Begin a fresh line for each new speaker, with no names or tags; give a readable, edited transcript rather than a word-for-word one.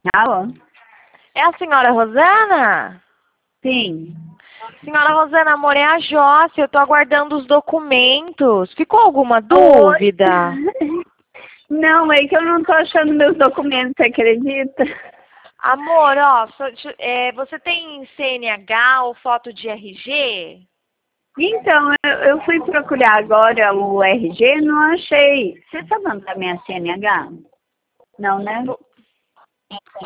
Alô?
É a senhora Rosana?
Sim.
Senhora Rosana, amor, é a Josse. Eu tô aguardando os documentos. Ficou alguma
Oi?
dúvida?
Não, é que eu não tô achando meus documentos, você acredita?
Amor, ó, você tem CNH ou foto de RG?
Então, eu fui procurar agora o RG, não achei. Você tá mandando a minha CNH? Não, né?